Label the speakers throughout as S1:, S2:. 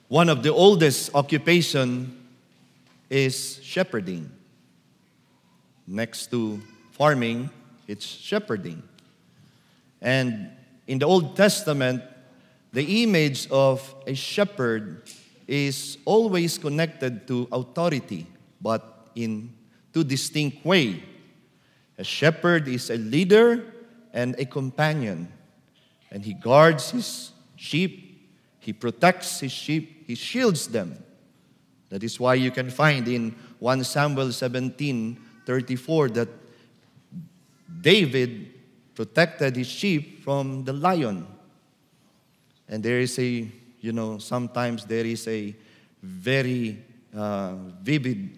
S1: One of the oldest occupation is shepherding. Next to farming, it's shepherding. And in the Old Testament, the image of a shepherd is always connected to authority, but in two distinct ways. A shepherd is a leader and a companion, and he guards his sheep, he protects his sheep, he shields them. That is why you can find in 1 Samuel 17:34 that David protected his sheep from the lion. And there is sometimes there is a very vivid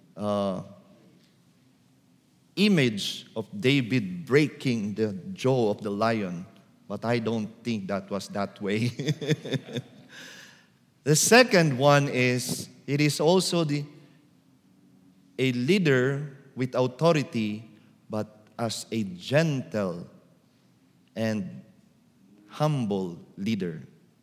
S1: image of David breaking the jaw of the lion. But I don't think that was that way. The second one is, it is also a leader with authority, but as a gentle and humble leader.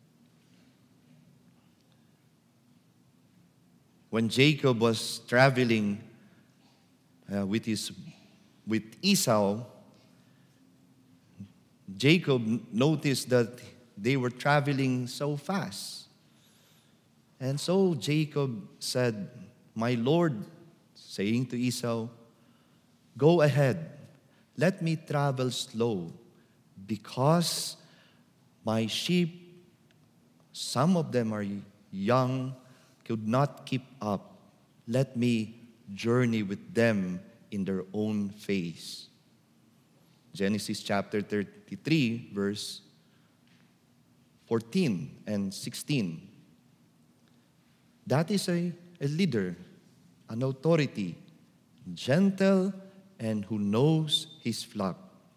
S1: When Jacob was traveling with Esau, Jacob noticed that they were traveling so fast. And so Jacob said, "My Lord," saying to Esau, "go ahead, let me travel slow, because my sheep, some of them are young, could not keep up. Let me journey with them in their own phase." Genesis chapter 33, verse 14 and 16. That is a leader, an authority, gentle and who knows his flock.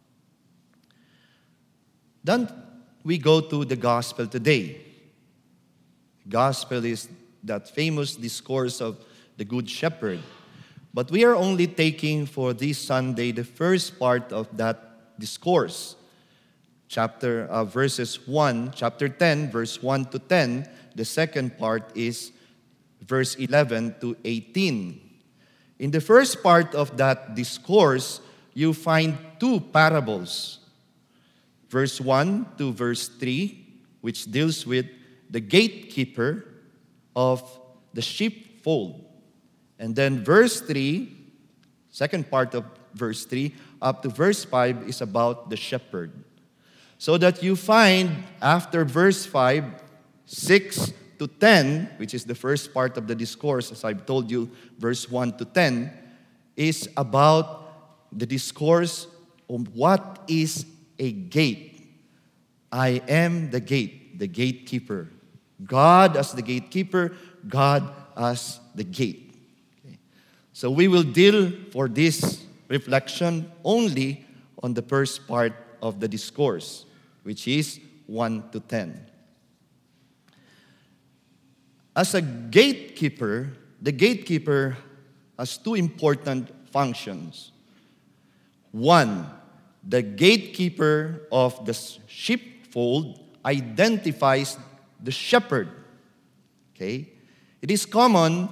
S1: Then we go to the gospel today. Gospel is that famous discourse of the Good Shepherd. But we are only taking for this Sunday the first part of that discourse. Chapter 10, verse 1 to 10. The second part is verse 11 to 18. In the first part of that discourse, you find two parables. Verse 1 to verse 3, which deals with the gatekeeper of the sheepfold. And then verse 3, second part of verse 3, up to verse 5 is about the shepherd. So that you find after verse 5, 6 to 10, which is the first part of the discourse, as I've told you, verse 1 to 10, is about the discourse of what is a gate. I am the gate, the gatekeeper. God as the gatekeeper, God as the gate. Okay. So we will deal for this reflection only on the first part of the discourse, which is 1 to 10. As a gatekeeper, the gatekeeper has two important functions. One, the gatekeeper of the sheepfold identifies the shepherd. Okay? It is common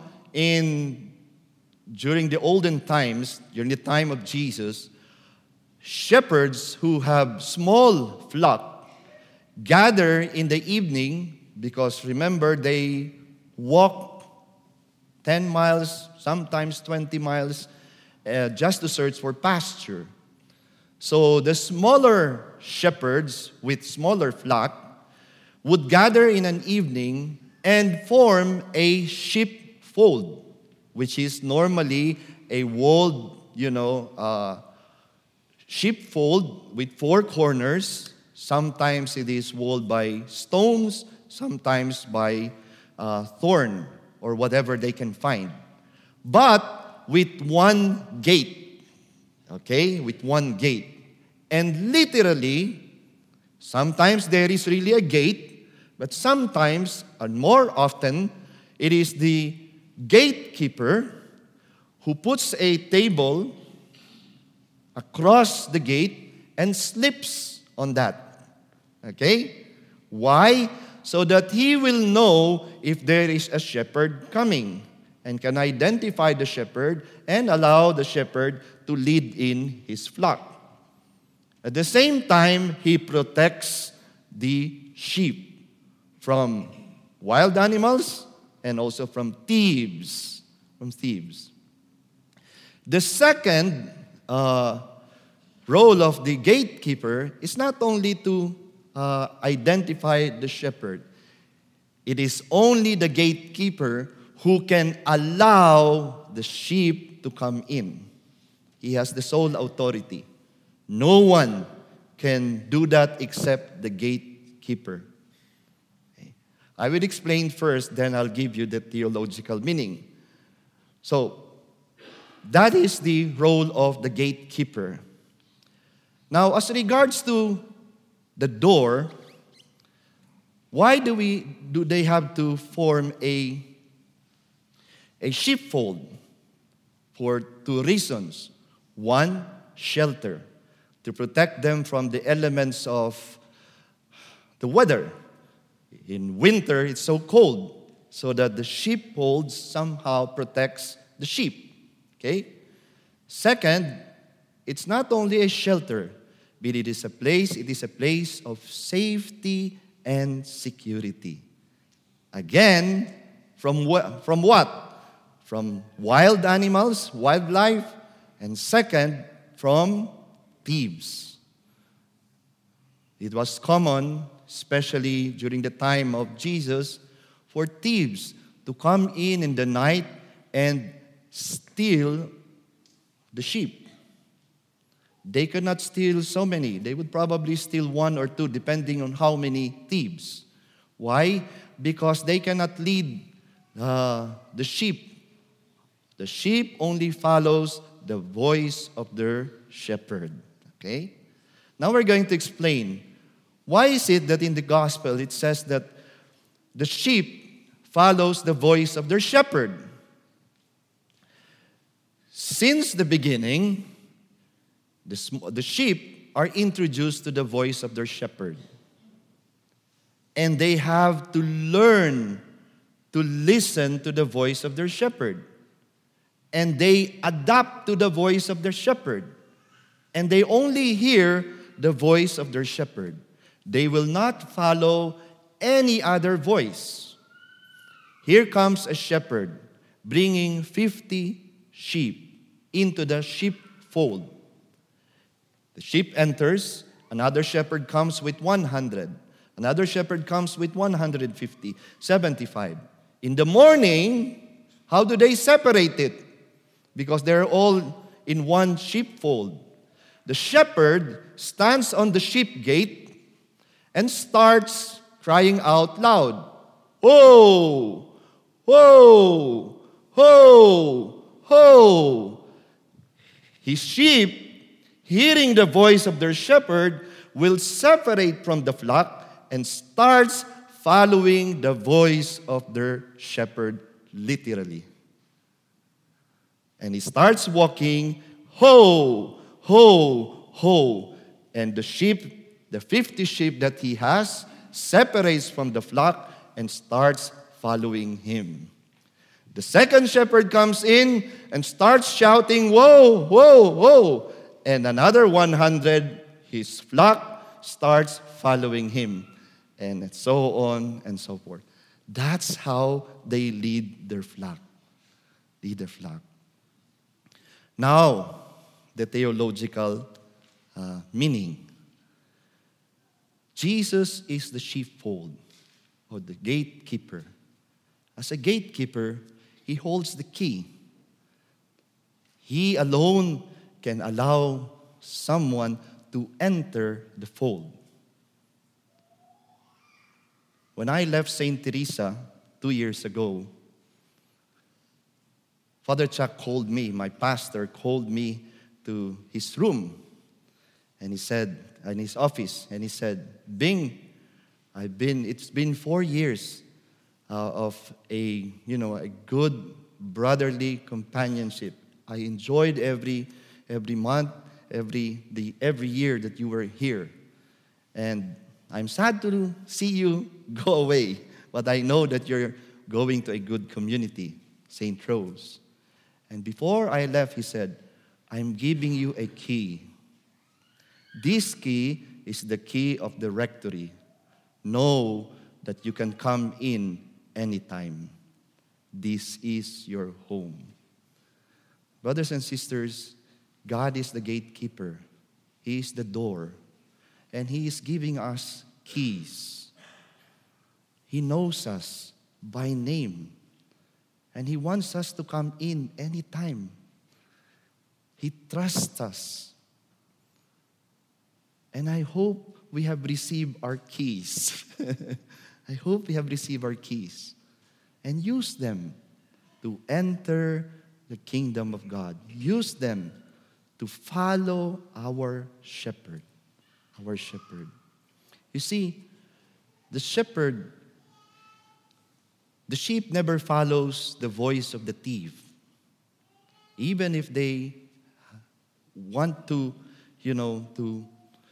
S1: during the olden times, during the time of Jesus, shepherds who have small flock gather in the evening, because remember, they walk 10 miles, sometimes 20 miles, just to search for pasture. So the smaller shepherds with smaller flock would gather in an evening and form a sheepfold, which is normally a walled, sheepfold with four corners. Sometimes it is walled by stones, sometimes by thorn or whatever they can find. But with one gate, okay, with one gate. And literally, sometimes there is really a gate, but sometimes, and more often, it is the gatekeeper who puts a table across the gate and sleeps on that. Okay? Why? so that he will know if there is a shepherd coming and can identify the shepherd and allow the shepherd to lead in his flock. At the same time, he protects the sheep from wild animals and also from thieves. The second role of the gatekeeper is not only to identify the shepherd. It is only the gatekeeper who can allow the sheep to come in. He has the sole authority. No one can do that except the gatekeeper. Okay. I will explain first, then I'll give you the theological meaning. So, that is the role of the gatekeeper. Now, as regards to the door, why do they have to form a sheepfold? For two reasons. One, shelter, to protect them from the elements of the weather. In winter, it's so cold, so that the sheepfold somehow protects the sheep. Okay? Second, it's not only a shelter, but it is a place of safety and security. Again, from what? From wild animals, wildlife, and second, from thieves. It was common, especially during the time of Jesus, for thieves to come in the night and steal the sheep. They could not steal so many. They would probably steal one or two, depending on how many thieves. Why? Because they cannot lead the sheep. The sheep only follows the voice of their shepherd. Okay? Now we're going to explain. Why is it that in the gospel it says that the sheep follows the voice of their shepherd? Since the beginning, the sheep are introduced to the voice of their shepherd. And they have to learn to listen to the voice of their shepherd. And they adapt to the voice of their shepherd. And they only hear the voice of their shepherd. They will not follow any other voice. Here comes a shepherd bringing 50 sheep into the sheepfold. The sheep enters, another shepherd comes with 100. Another shepherd comes with 150, 75. In the morning, how do they separate it? Because they're all in one sheepfold. The shepherd stands on the sheep gate and starts crying out loud, "Ho! Ho! Ho! Ho!" His sheep, hearing the voice of their shepherd, will separate from the flock and starts following the voice of their shepherd, literally. And he starts walking, ho, ho, ho. And the sheep, the 50 sheep that he has, separates from the flock and starts following him. The second shepherd comes in and starts shouting, "Whoa, whoa, whoa." And another 100, his flock, starts following him. And so on and so forth. That's how they lead their flock. Now, the theological meaning. Jesus is the sheepfold, or the gatekeeper. As a gatekeeper, he holds the key. He alone can allow someone to enter the fold. When I left St. Teresa 2 years ago, Father Chuck called me, my pastor called me to his room. And he said, in his office, and he said, "Bing, it's been 4 years of a good brotherly companionship. I enjoyed every month, every year that you were here. And I'm sad to see you go away, but I know that you're going to a good community, St. Rose. And before I left, he said, I'm giving you a key. This key is the key of the rectory. Know that you can come in anytime. This is your home. Brothers and sisters, God is the gatekeeper. He is the door. And He is giving us keys. He knows us by name. And He wants us to come in anytime. He trusts us. And I hope we have received our keys. I hope we have received our keys. And use them to enter the kingdom of God. Use them to follow our shepherd. Our shepherd. You see, the shepherd, the sheep never follows the voice of the thief. Even if they want to, to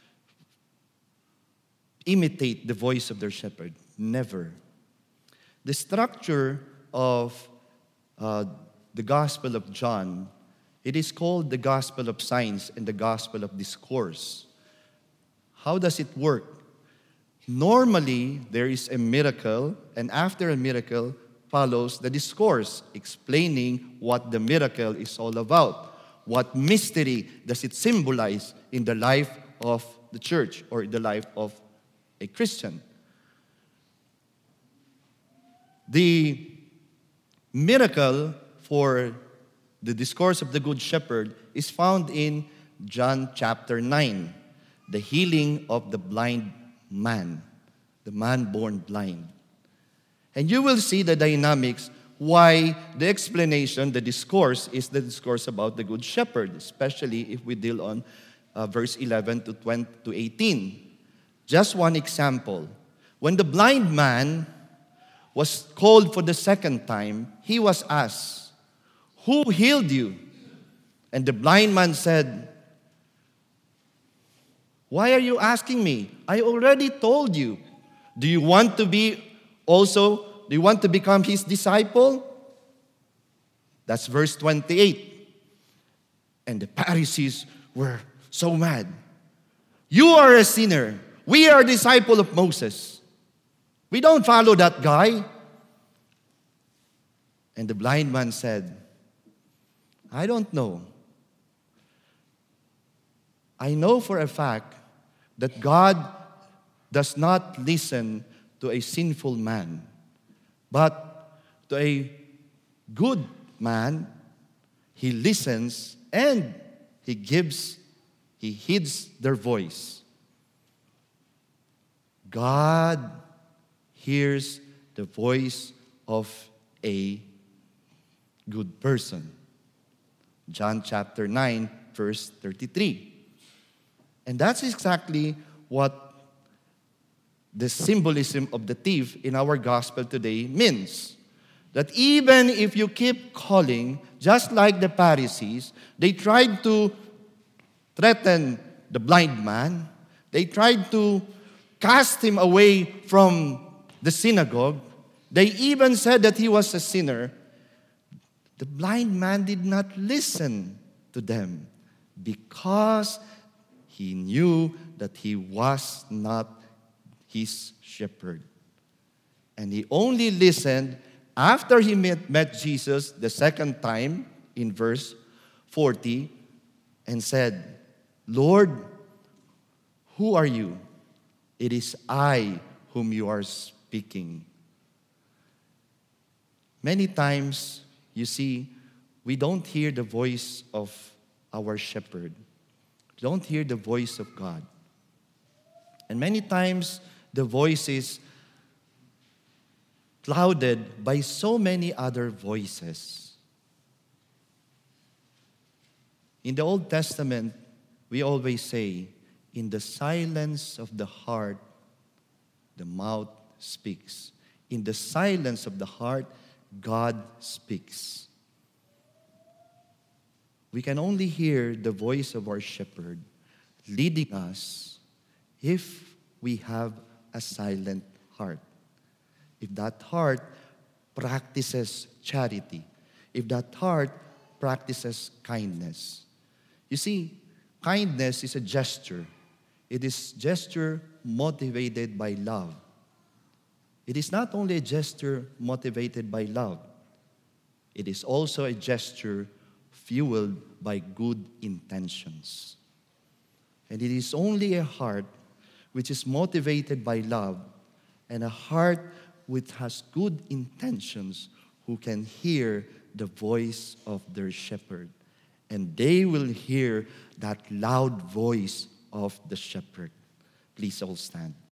S1: imitate the voice of their shepherd. Never. The structure of the Gospel of John, it is called the Gospel of Signs and the Gospel of Discourse. How does it work? Normally, there is a miracle, and after a miracle follows the discourse, explaining what the miracle is all about. What mystery does it symbolize in the life of the church or the life of a Christian? The miracle for the discourse of the Good Shepherd is found in John chapter 9, the healing of the blind man, the man born blind. And you will see the dynamics why the explanation, the discourse, is the discourse about the Good Shepherd, especially if we deal on verse 11 to 18. Just one example. When the blind man was called for the second time, he was asked, "Who healed you?" And the blind man said, "Why are you asking me? I already told you. Do you want to become his disciple?" That's verse 28. And the Pharisees were so mad. "You are a sinner. We are a disciple of Moses. We don't follow that guy." And the blind man said, "I don't know. I know for a fact that God does not listen to a sinful man, but to a good man, He listens and He heeds their voice." God hears the voice of a good person. John chapter 9, verse 33. And that's exactly what the symbolism of the thief in our gospel today means. That even if you keep calling, just like the Pharisees, they tried to threaten the blind man. They tried to cast him away from the synagogue. They even said that he was a sinner. The blind man did not listen to them because he knew that he was not his shepherd. And he only listened after he met Jesus the second time in verse 40 and said, "Lord, who are you?" "It is I whom you are speaking." Many times, you see, we don't hear the voice of our shepherd. We don't hear the voice of God. And many times, the voice is clouded by so many other voices. In the Old Testament, we always say, "In the silence of the heart, the mouth speaks." In the silence of the heart, God speaks. We can only hear the voice of our shepherd leading us if we have a silent heart. If that heart practices charity, if that heart practices kindness. You see, kindness is a gesture. It is gesture motivated by love. It is not only a gesture motivated by love. It is also a gesture fueled by good intentions. And it is only a heart which is motivated by love and a heart which has good intentions who can hear the voice of their shepherd. And they will hear that loud voice of the shepherd. Please all stand.